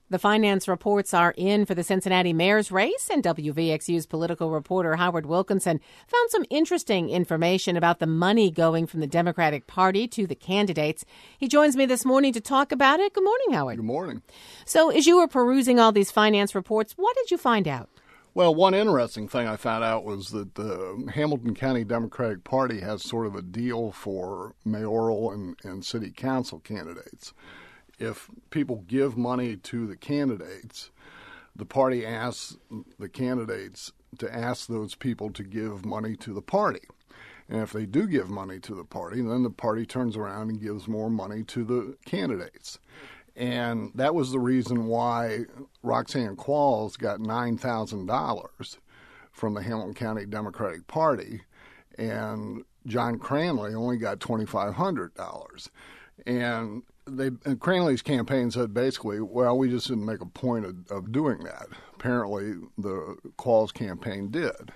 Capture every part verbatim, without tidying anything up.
The finance reports are in for the Cincinnati mayor's race, and W V X U's political reporter Howard Wilkinson found some interesting information about the money going from the Democratic Party to the candidates. He joins me this morning to talk about it. Good morning, Howard. Good morning. So as you were perusing all these finance reports, what did you find out? Well, one interesting thing I found out was that the Hamilton County Democratic Party has sort of a deal for mayoral and, and city council candidates. If people give money to the candidates, the party asks the candidates to ask those people to give money to the party. And if they do give money to the party, then the party turns around and gives more money to the candidates. And that was the reason why Roxanne Qualls got nine thousand dollars from the Hamilton County Democratic Party, and John Cranley only got two thousand five hundred dollars. And they and Cranley's campaign said basically, well, we just didn't make a point of, of doing that. Apparently, the Qualls campaign did.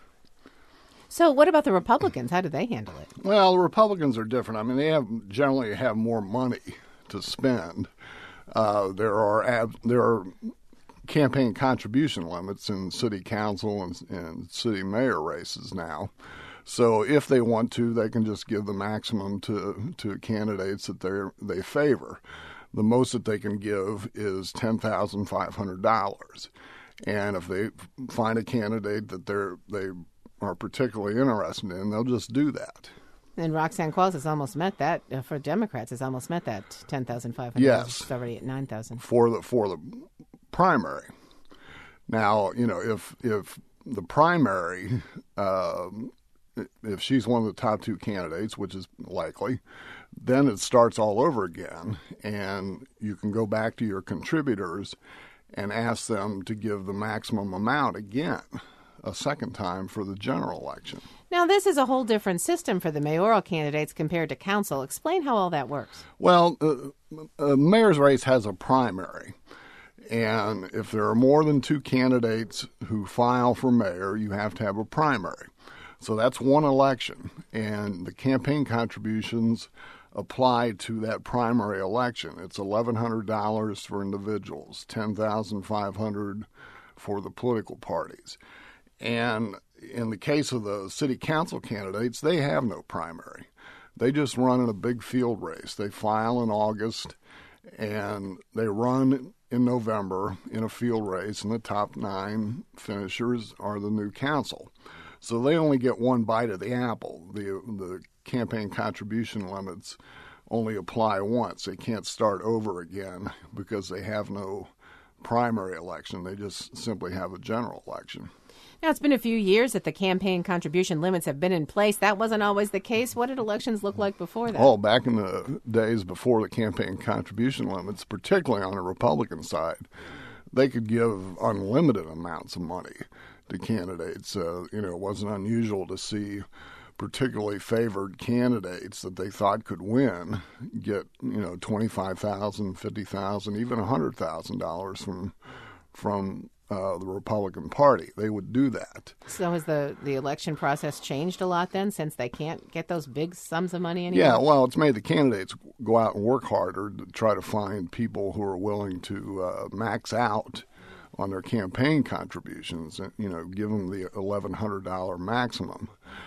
So what about the Republicans? How do they handle it? Well, the Republicans are different. I mean, they have generally have more money to spend. Uh, there are ab- there are campaign contribution limits in city council and, and city mayor races now. So if they want to, they can just give the maximum to, to candidates that they they favor. The most that they can give is ten thousand five hundred dollars. And if they find a candidate that they're they are particularly interested in, they'll just do that. And Roxanne Qualls has almost met that, uh, for Democrats, has almost met that ten thousand five hundred dollars. Yes. It's already at nine thousand dollars. For the, for the primary. Now, you know, if, if the primary... Um, if she's one of the top two candidates, which is likely, then it starts all over again, and you can go back to your contributors and ask them to give the maximum amount again, a second time for the general election. Now, this is a whole different system for the mayoral candidates compared to council. Explain how all that works. Well, uh, a mayor's race has a primary. And if there are more than two candidates who file for mayor, you have to have a primary. So that's one election, and the campaign contributions apply to that primary election. It's eleven hundred dollars for individuals, ten thousand five hundred dollars for the political parties. And in the case of the city council candidates, they have no primary. They just run in a big field race. They file in August, and they run in November in a field race, and the top nine finishers are the new council. So they only get one bite of the apple. The the campaign contribution limits only apply once. They can't start over again because they have no primary election. They just simply have a general election. Now, it's been a few years that the campaign contribution limits have been in place. That wasn't always the case. What did elections look like before that? Oh, back in the days before the campaign contribution limits, particularly on the Republican side, they could give unlimited amounts of money to candidates. Uh, you know, it wasn't unusual to see particularly favored candidates that they thought could win get, you know, twenty-five thousand dollars, fifty thousand dollars, even one hundred thousand dollars from from uh, the Republican Party. They would do that. So has the, the election process changed a lot then, since they can't get those big sums of money anymore? Yeah, well, it's made the candidates go out and work harder to try to find people who are willing to uh, max out on their campaign contributions, you know, give them the eleven hundred dollars maximum.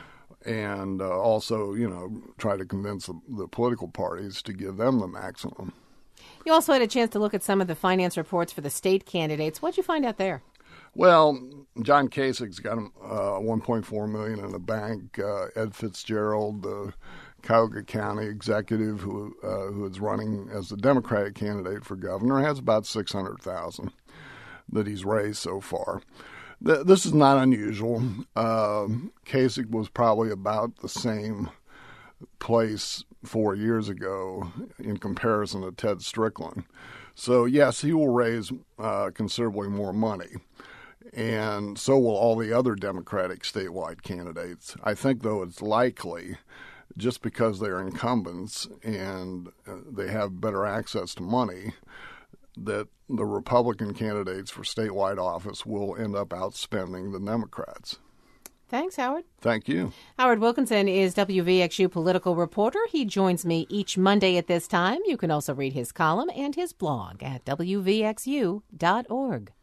And uh, also, you know, try to convince the, the political parties to give them the maximum. You also had a chance to look at some of the finance reports for the state candidates. What did you find out there? Well, John Kasich's got uh, one point four million dollars in the bank. Uh, Ed Fitzgerald, the Cuyahoga County executive who uh, who is running as the Democratic candidate for governor, has about six hundred thousand dollars that he's raised so far. Th- this is not unusual. Uh, Kasich was probably about the same place four years ago in comparison to Ted Strickland. So, yes, he will raise uh, considerably more money, and so will all the other Democratic statewide candidates. I think, though, it's likely, just because they're incumbents and uh, they have better access to money, that the Republican candidates for statewide office will end up outspending the Democrats. Thanks, Howard. Thank you. Howard Wilkinson is W V X U political reporter. He joins me each Monday at this time. You can also read his column and his blog at W V X U dot org.